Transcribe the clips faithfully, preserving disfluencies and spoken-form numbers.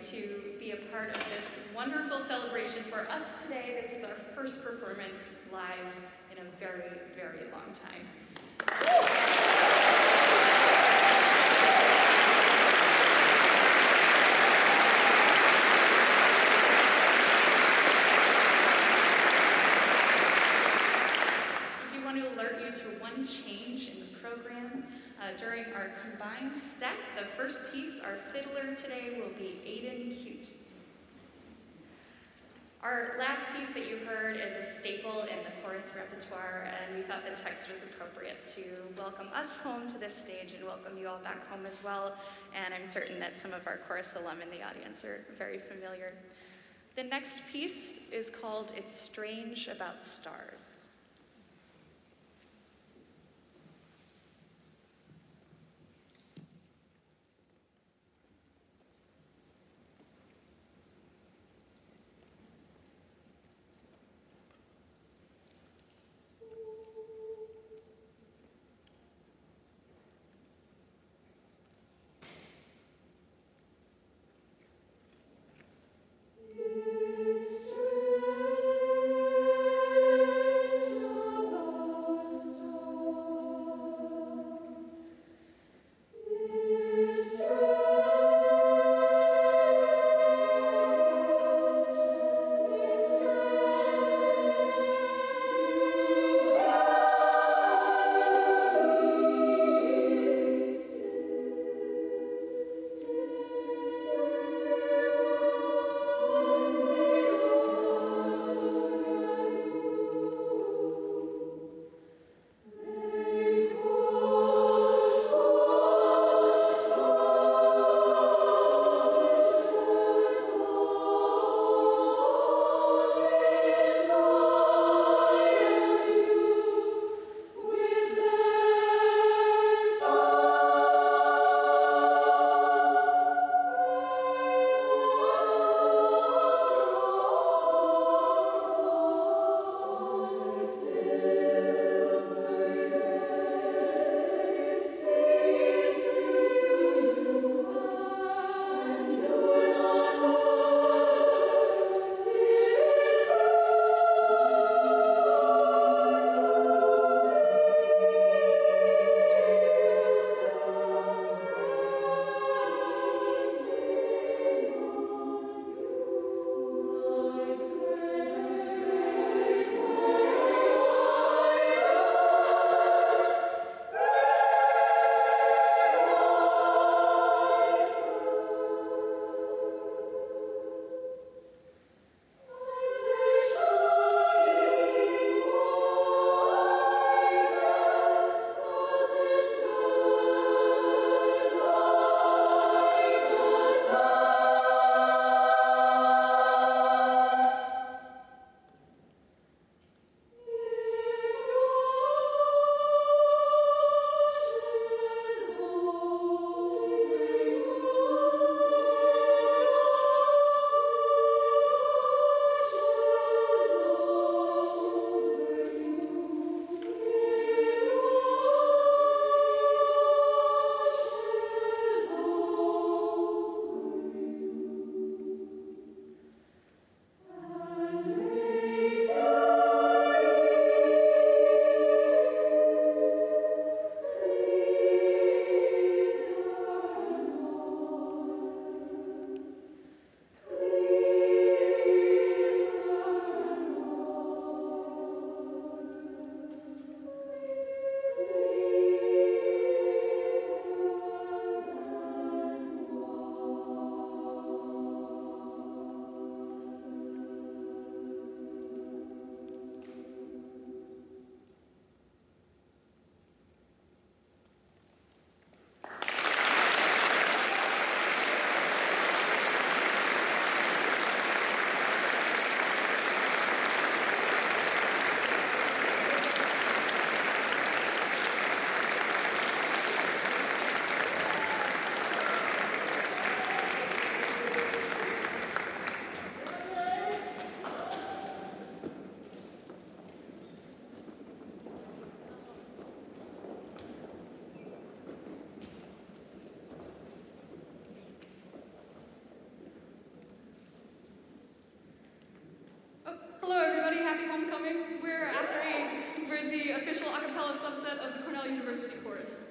to be a part of this wonderful celebration for us today. This is our first performance live in a very, very long time. I do want to alert you to one change in the program. Uh, during our combined set, the first piece, our fiddler today, will be Aiden Cute. Our last piece that you heard is a staple in the chorus repertoire, and we thought the text was appropriate to welcome us home to this stage and welcome you all back home as well. And I'm certain that some of our chorus alum in the audience are very familiar. The next piece is called It's Strange About Stars. It's strange traditional a cappella subset of the Cornell University Chorus.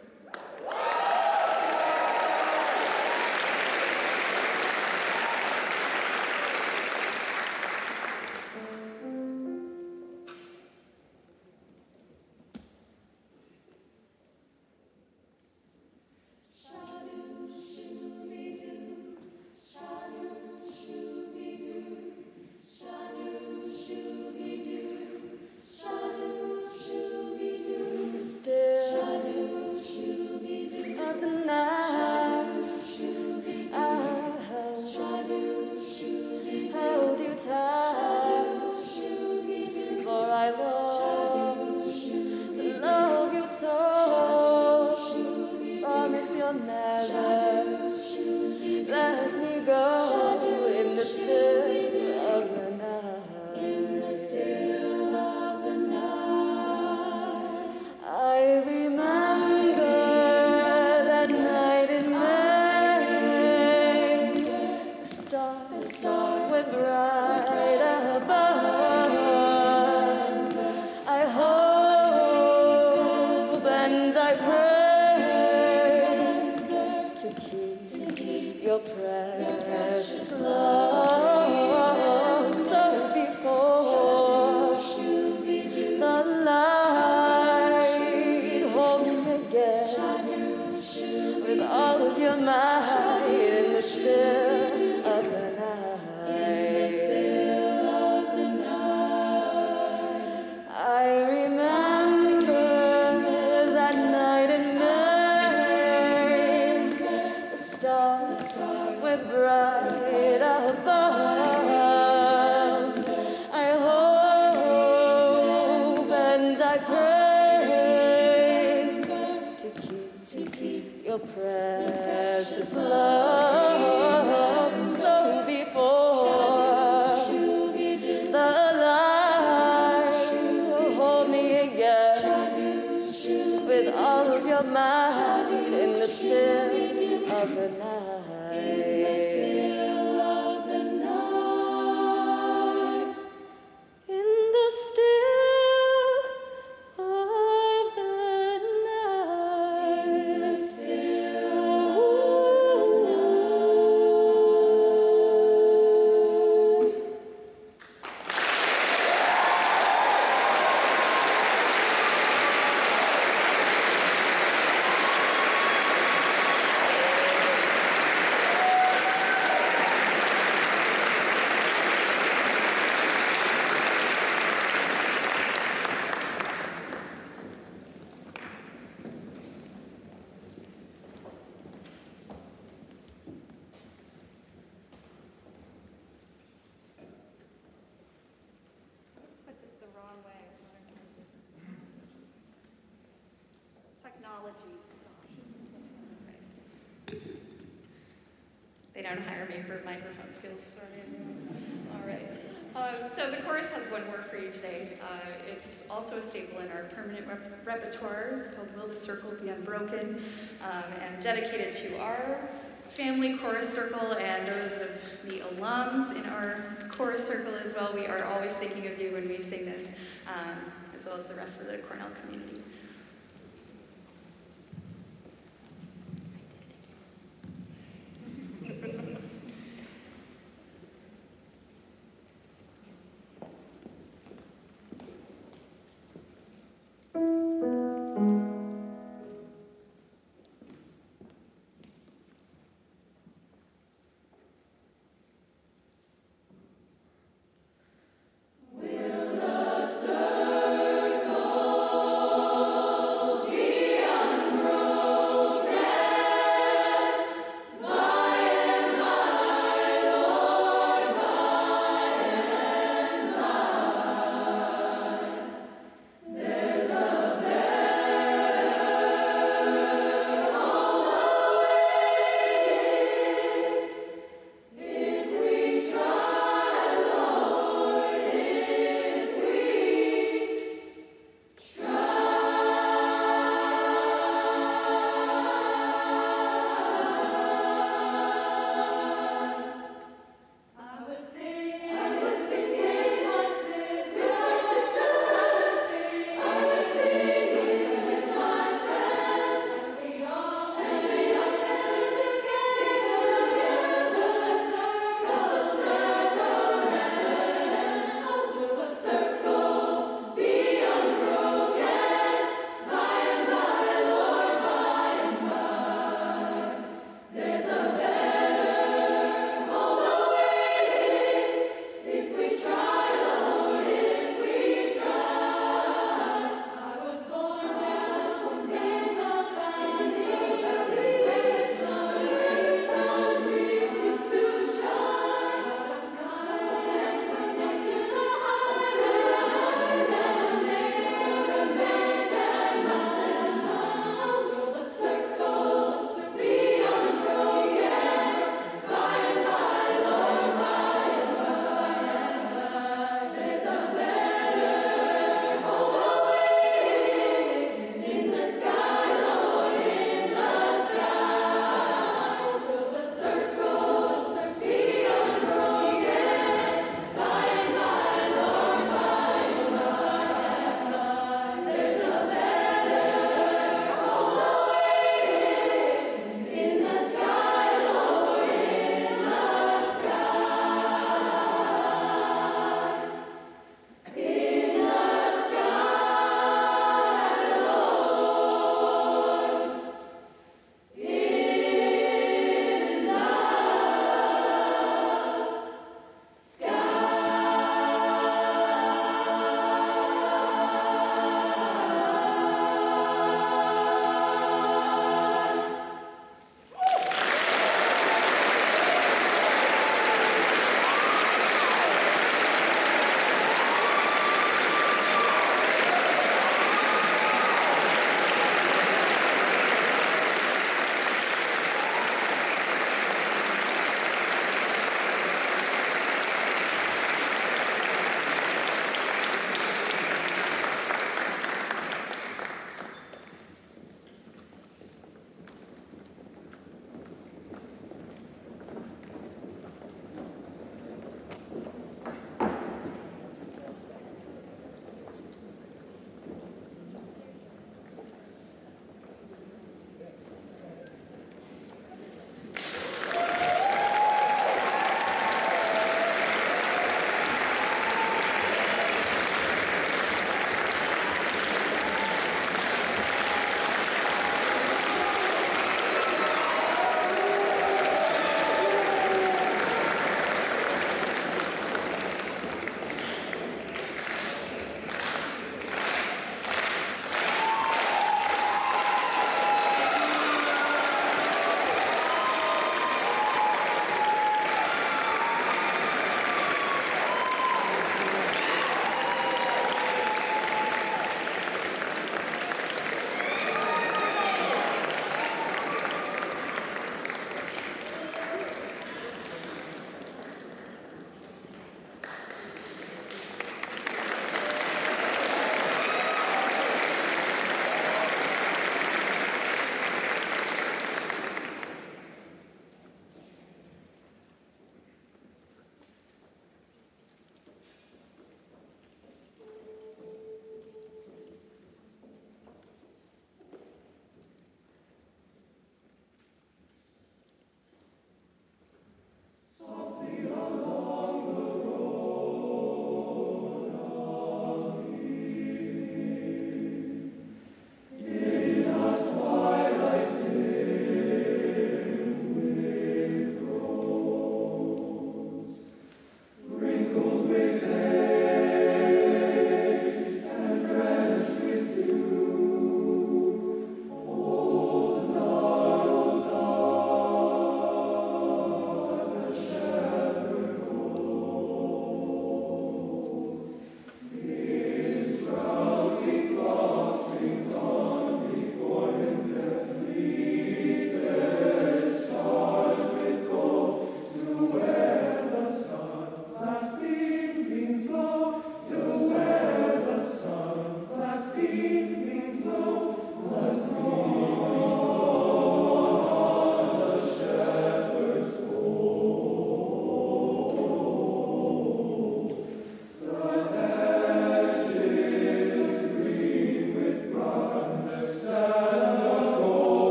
They don't hire me for microphone skills, sorry. All right. Uh, so the chorus has one word for you today. Uh, it's also a staple in our permanent rep- repertoire. It's called Will the Circle Be Unbroken, um, and dedicated to our family chorus circle and those of the alums in our chorus circle as well. We are always thinking of you when we sing this, um, as well as the rest of the Cornell community. Will the circle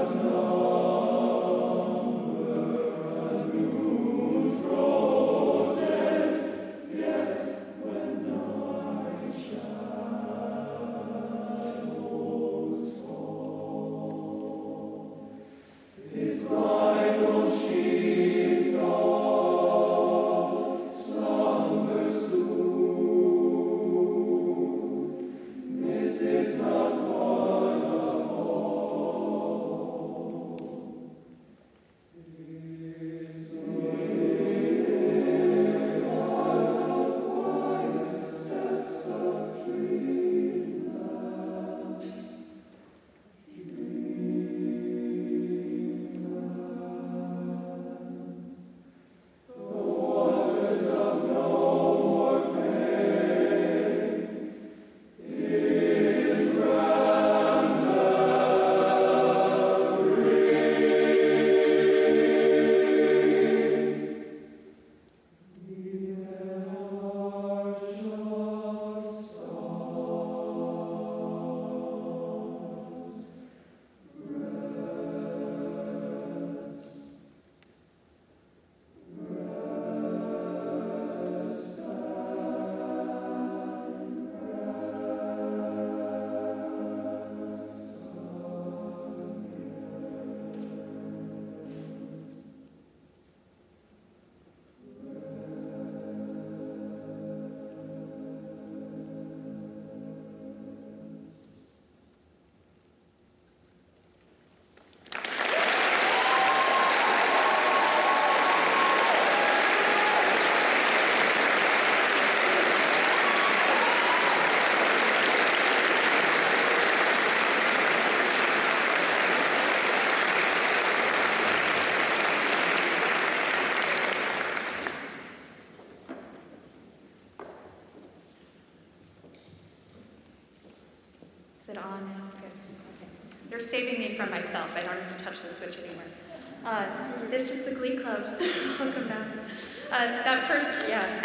it on now? Good. Okay. They're saving me from myself. I don't have to touch the switch anymore. Uh, this is the Glee Club. Welcome back. Uh, that first, yeah.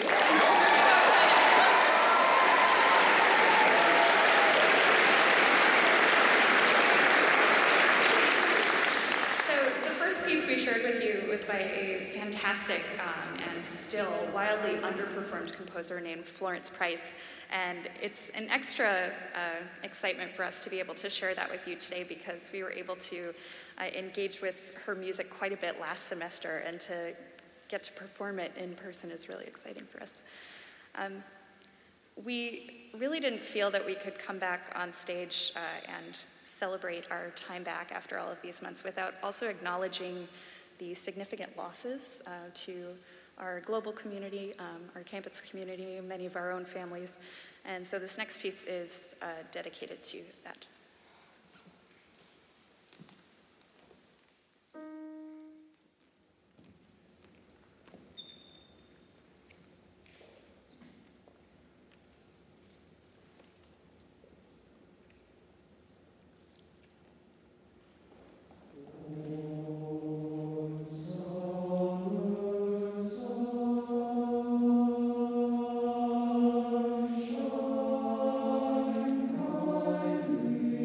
So the first piece we shared with you was by a fantastic um, and still wildly underperformed composer named Florence Price. And it's an extra uh, excitement for us to be able to share that with you today because we were able to uh, engage with her music quite a bit last semester, and to get to perform it in person is really exciting for us. Um, we really didn't feel that we could come back on stage uh, and celebrate our time back after all of these months without also acknowledging the significant losses uh, to our global community, um, our campus community, many of our own families. And so this next piece is uh, dedicated to that. Shine kindly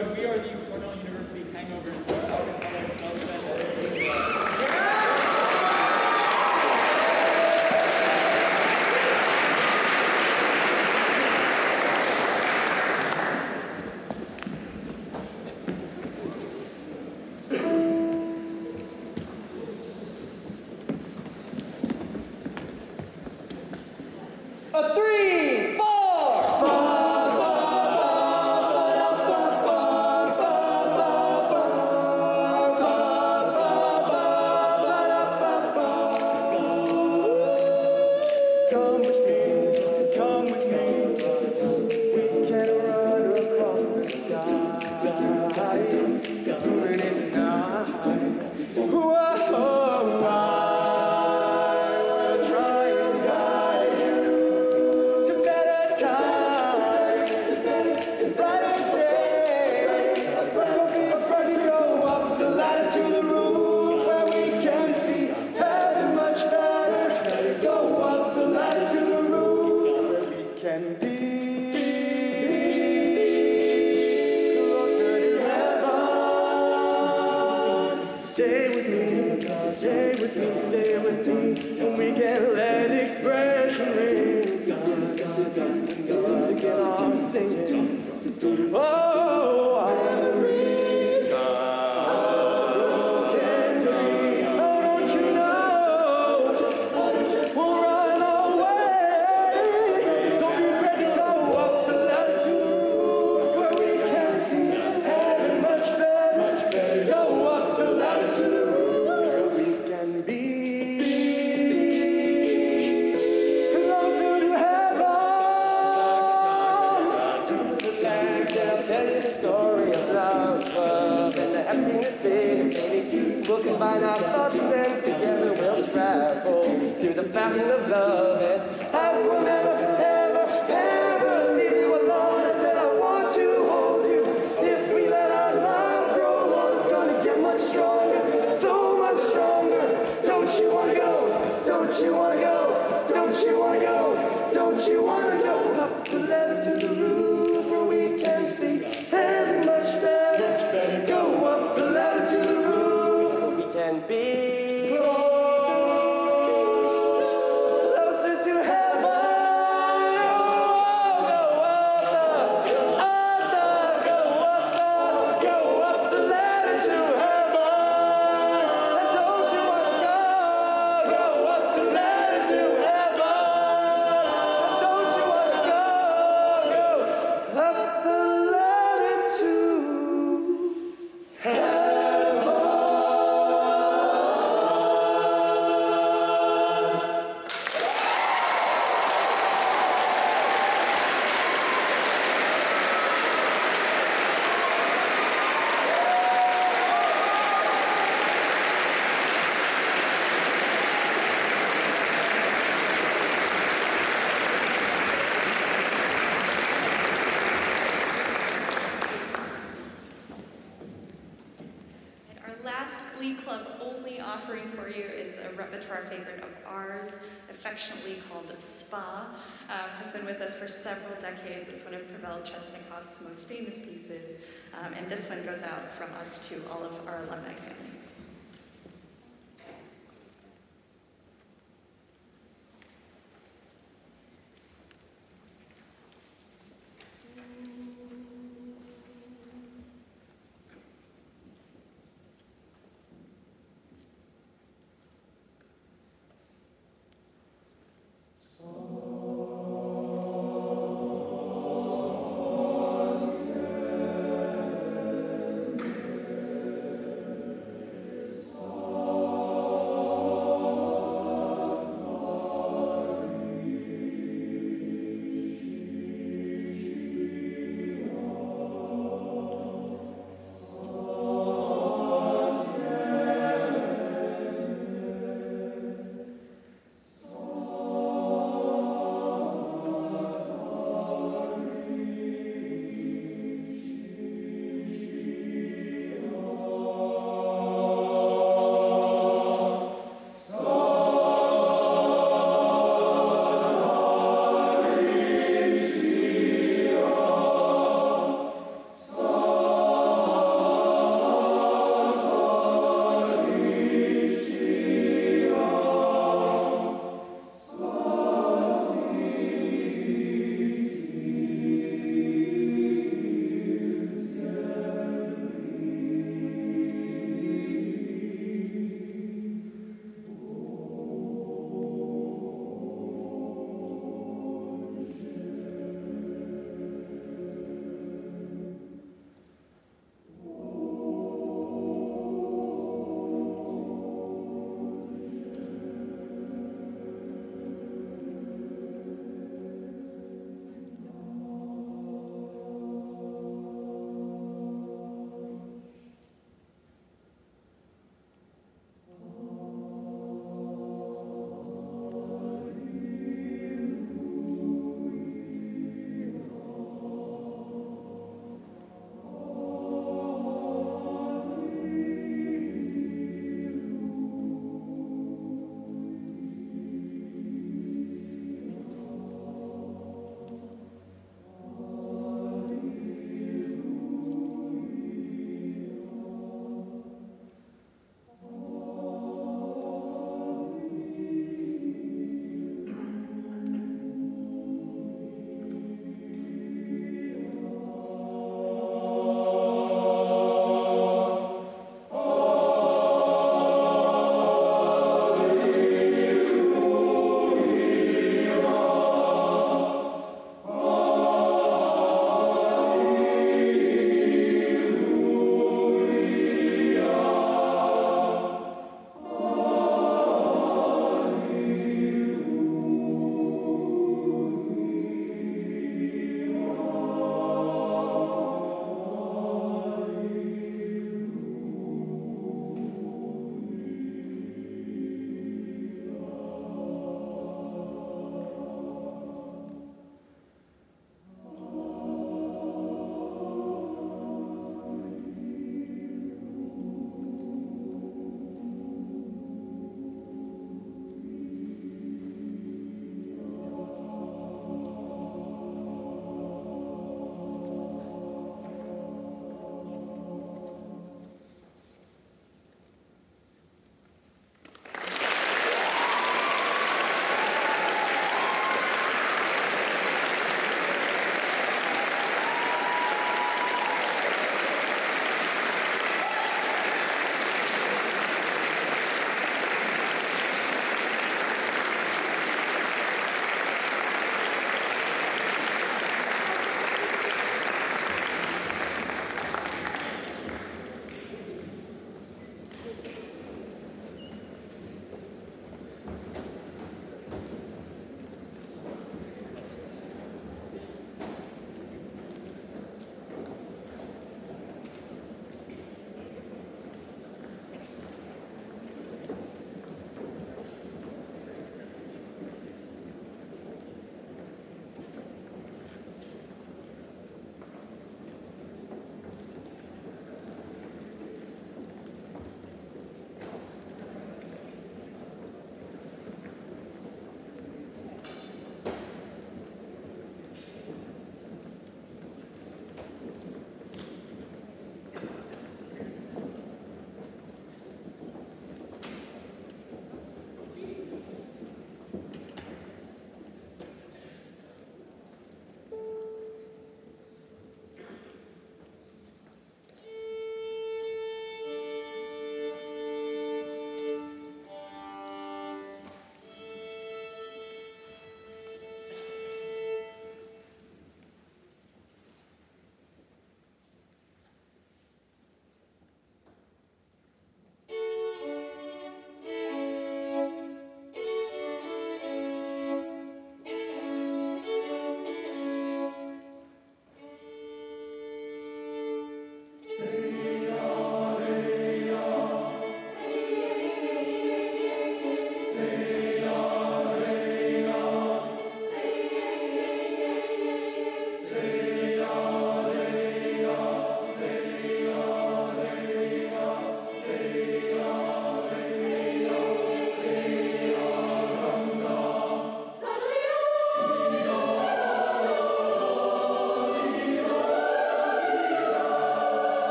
Vanguard. We are the Cornell University Hangovers. Acapella Sunset. A three, four. Come with me, come with me. We can run across the sky, moving in the night. Whoa, I will try and guide you to better times, brighter days. Don't be afraid to go up the ladder to the roof where we can see heaven much better. Go up the ladder to the roof where we can be closer to heaven. Stay with me, stay with me, stay with me, and we can let expression ring together our singing. Oh, memories of broken dreams. Oh, don't you know we'll run away? Don't be afraid to go up the ladder to the roof where we can see heaven much better, much better. Go up the ladder to the roof where we can be closer to heaven. To the land, and I'll tell you the story of love, love, and the happiness in it, baby. We'll combine our thoughts and together we'll travel through the fountain of love. And I will never, ever, ever leave you alone. I said I want to hold you. If we let our love grow on, it's gonna get much stronger, so much stronger. Don't you wanna go? Don't you wanna go? Don't you wanna go? Don't you wanna go up the ladder to the roof where we can see heaven much better? Go up the ladder to the roof where we can be closer to heaven. Go up the, up the, go up the, go up the ladder to heaven. Don't you wanna go? Go up the ladder to heaven. Don't you wanna go? Go up the ladder to heaven. And our last Glee Club only offering for you is a repertoire favorite of ours, affectionately called Spa. Um, has been with us for several decades. It's one of Pavel Chesnikoff's most famous pieces. Um, and this one goes out from us to all of our alumni family.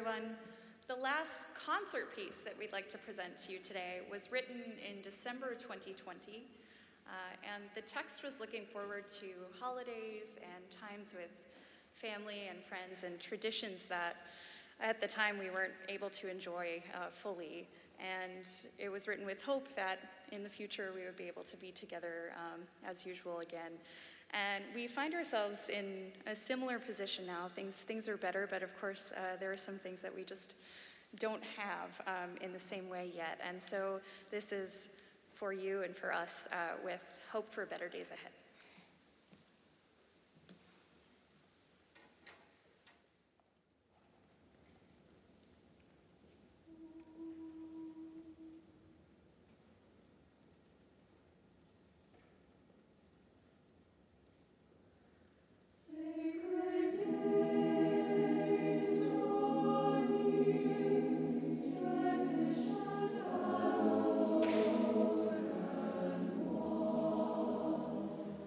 everyone. The last concert piece that we'd like to present to you today was written in December twenty twenty, uh, and the text was looking forward to holidays and times with family and friends and traditions that at the time we weren't able to enjoy uh, fully. And it was written with hope that in the future we would be able to be together um, as usual again. And we find ourselves in a similar position now. Things things are better, but of course uh, there are some things that we just don't have um, in the same way yet. And so this is for you and for us uh, with hope for better days ahead. Traditions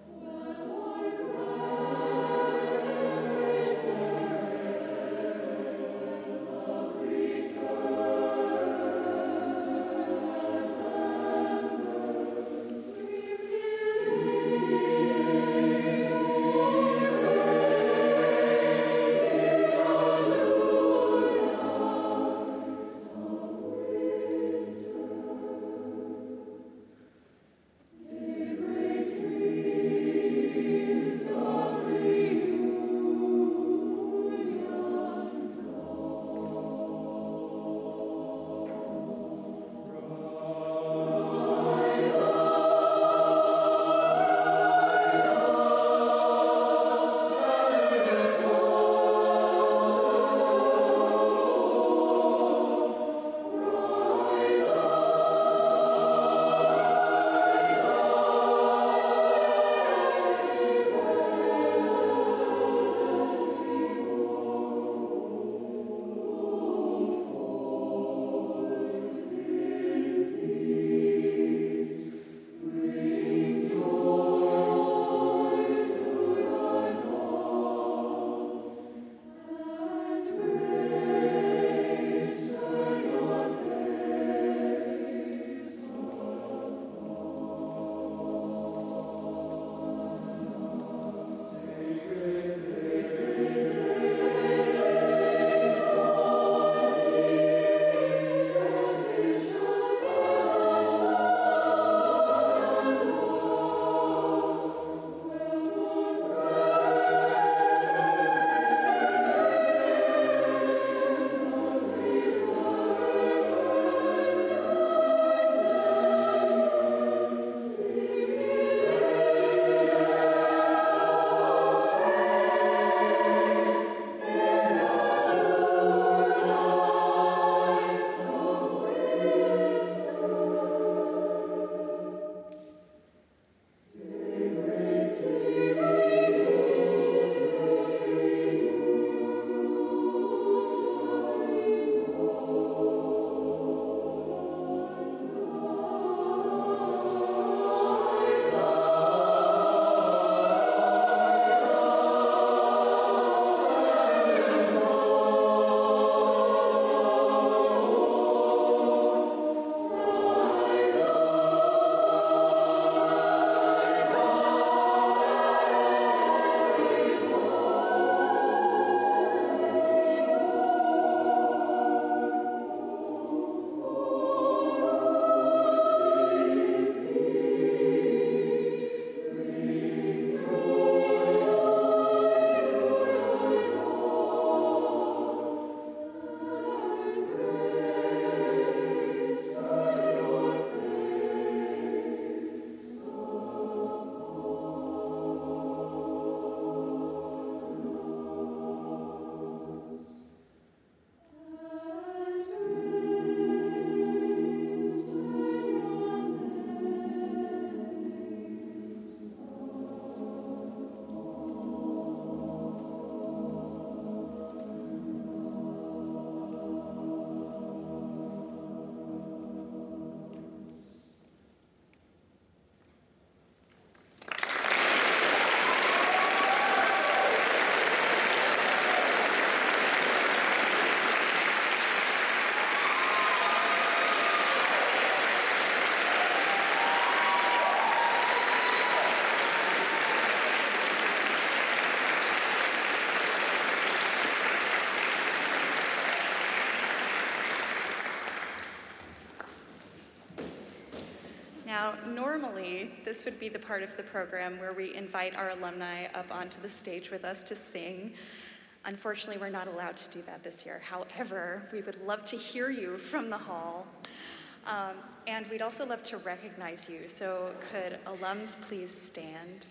normally, this would be the part of the program where we invite our alumni up onto the stage with us to sing. Unfortunately, we're not allowed to do that this year. However, we would love to hear you from the hall. Um, and we'd also love to recognize you. So could alums please stand?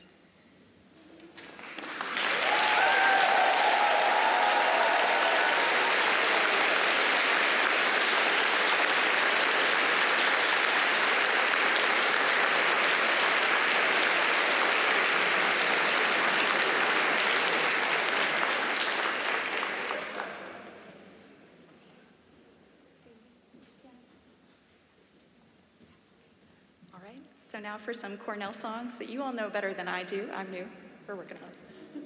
So now for some Cornell songs that you all know better than I do. I'm new. We're working on it.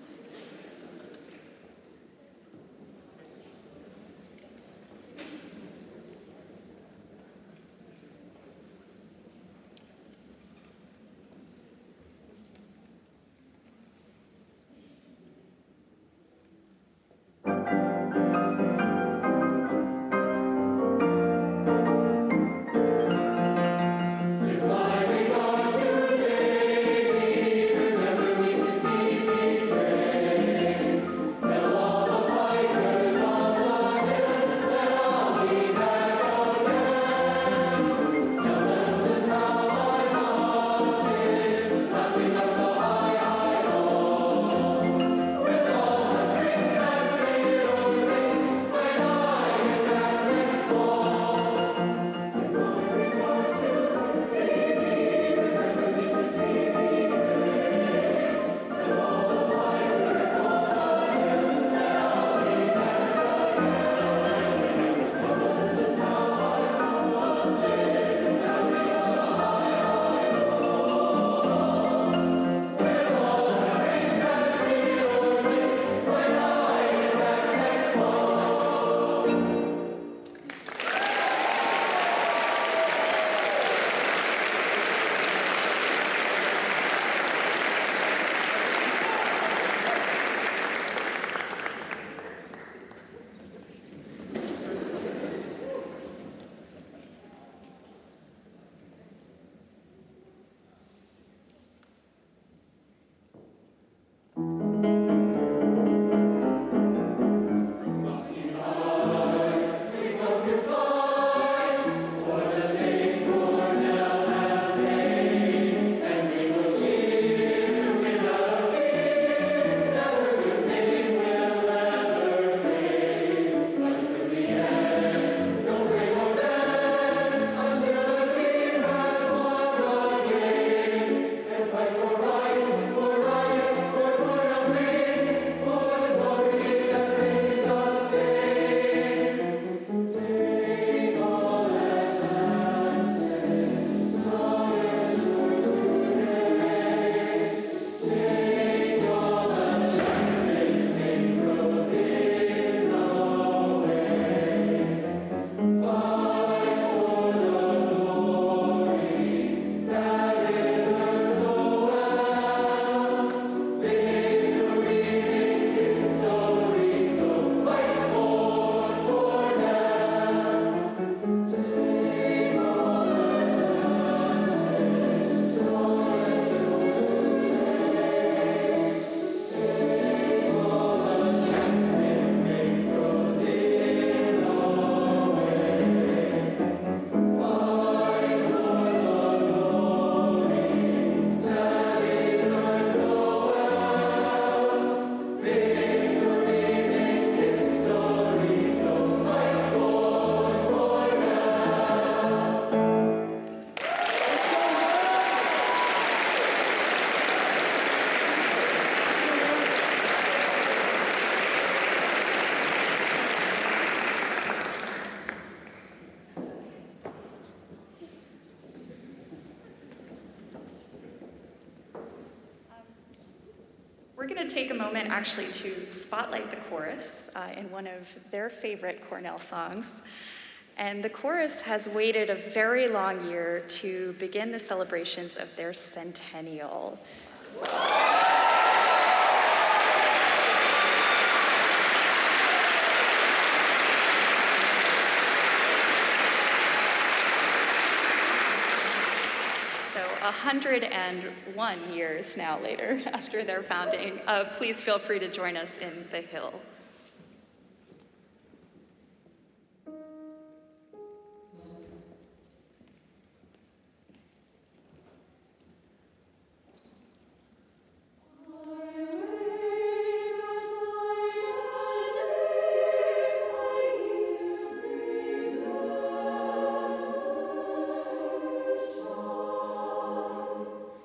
We're going to take a moment actually to spotlight the chorus uh, in one of their favorite Cornell songs. And the chorus has waited a very long year to begin the celebrations of their centennial. one hundred one years now later after their founding. Uh, please feel free to join us in the Hill.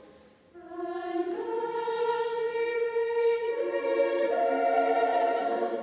And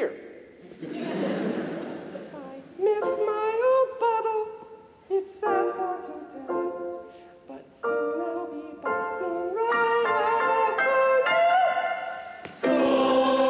beer. I miss my old bottle, it's sad for today, but soon I'll be busting right out of Cornell.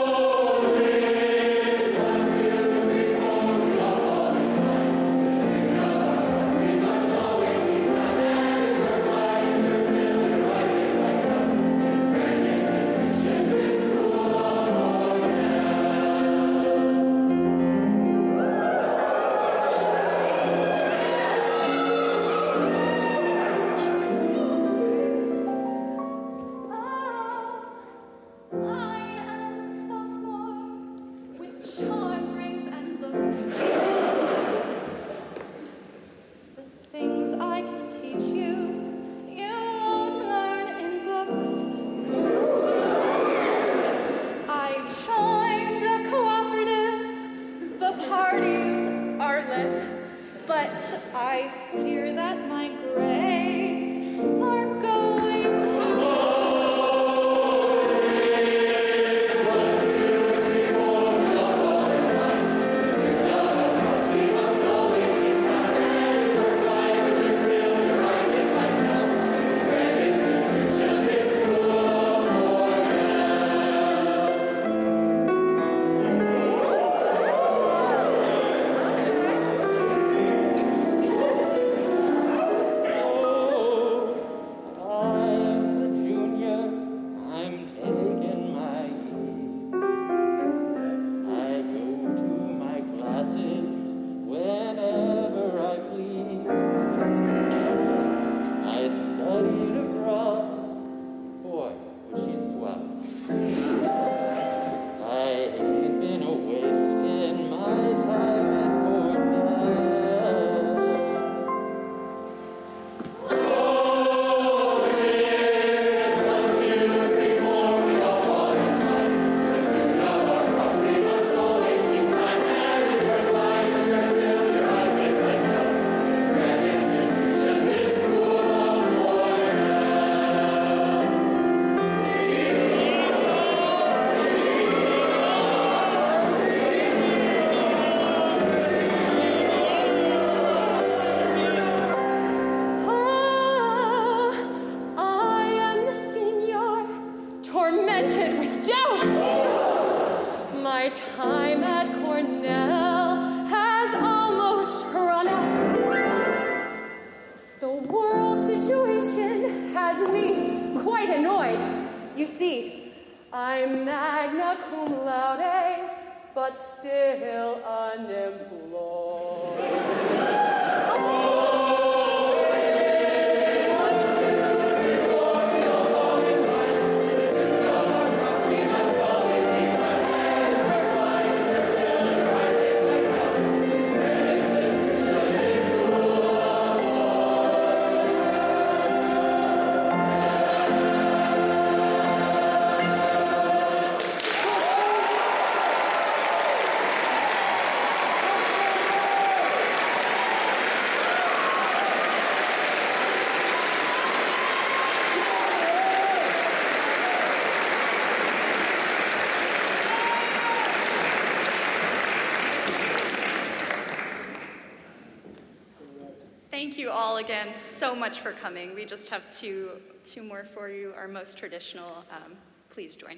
Thank you all again so much for coming. We just have two, two more for you, our most traditional. Um, please join.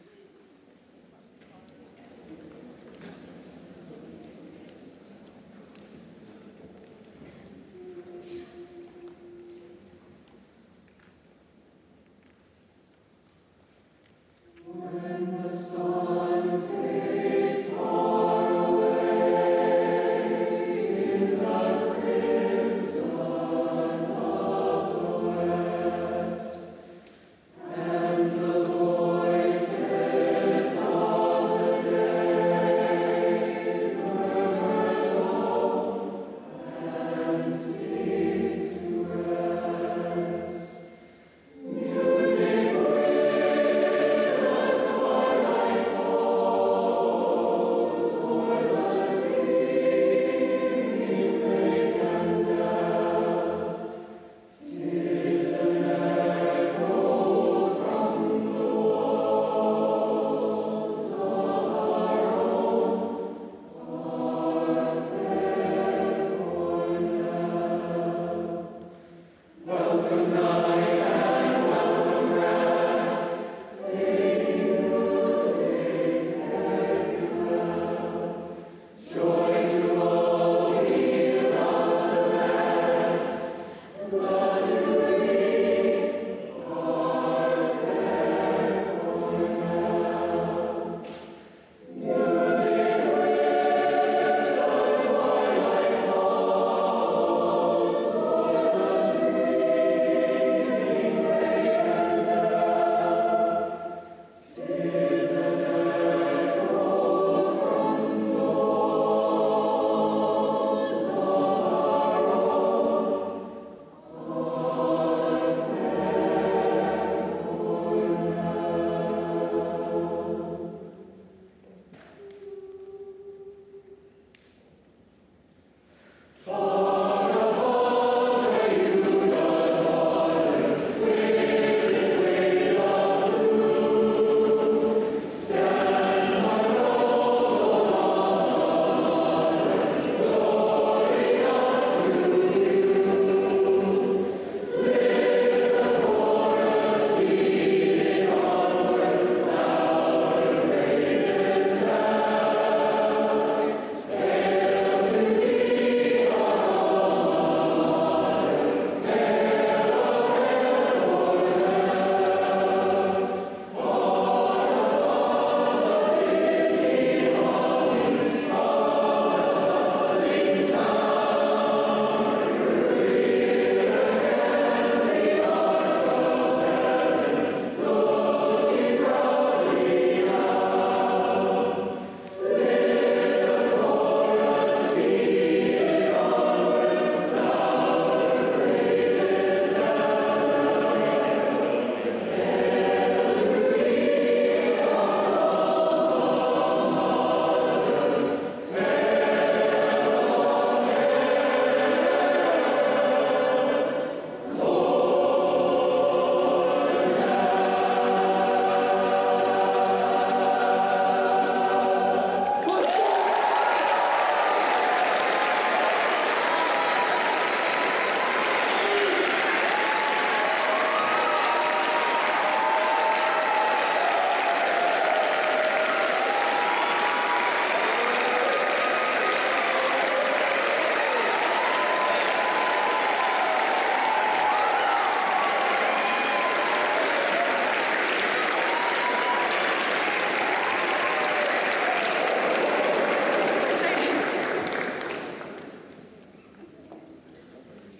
When the sun fades far away in the crimson of the west, and the voices of the day murmur low and seek to rest, music will the twilight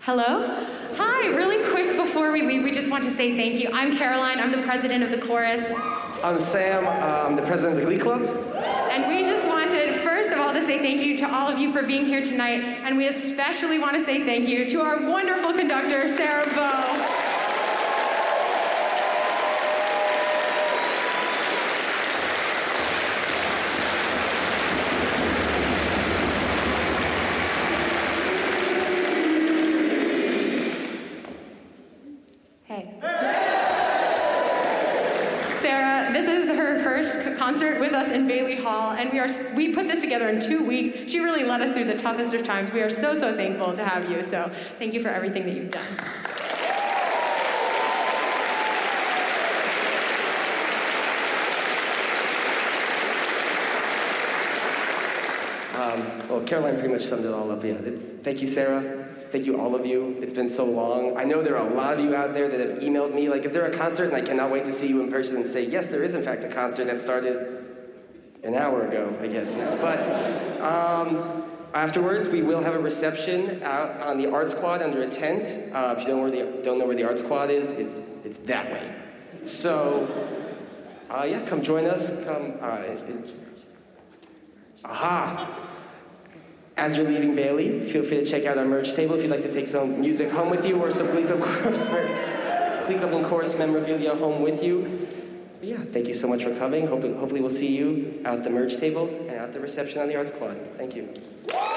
Hello? Hi, really quick before we leave, we just want to say thank you. I'm Caroline, I'm the president of the chorus. I'm Sam, I'm the president of the Glee Club. And we just wanted, first of all, to say thank you to all of you for being here tonight. And we especially want to say thank you to our wonderful conductor, Sarah Bowe. Concert with us in Bailey Hall, and we are we put this together in two weeks. She really led us through the toughest of times. We are so, so thankful to have you, so thank you for everything that you've done. Um, well, Caroline pretty much summed it all up. Yeah, it's, thank you, Sarah. Thank you, all of you. It's been so long. I know there are a lot of you out there that have emailed me, like, is there a concert? And I cannot wait to see you in person and say, yes, there is, in fact, a concert that started an hour ago, I guess now. But um, afterwards, we will have a reception out on the Art Squad under a tent. Uh, if you don't know, where the, don't know where the Art Squad is, it's, it's that way. So, uh, yeah, come join us. Come, uh, it, it, aha! As you're leaving Bailey, feel free to check out our merch table if you'd like to take some music home with you or some Glee Club Chorus, Glee Club and Chorus memorabilia home with you. But yeah, thank you so much for coming. Hope, hopefully we'll see you at the merch table and at the reception on the Art Squad. Thank you.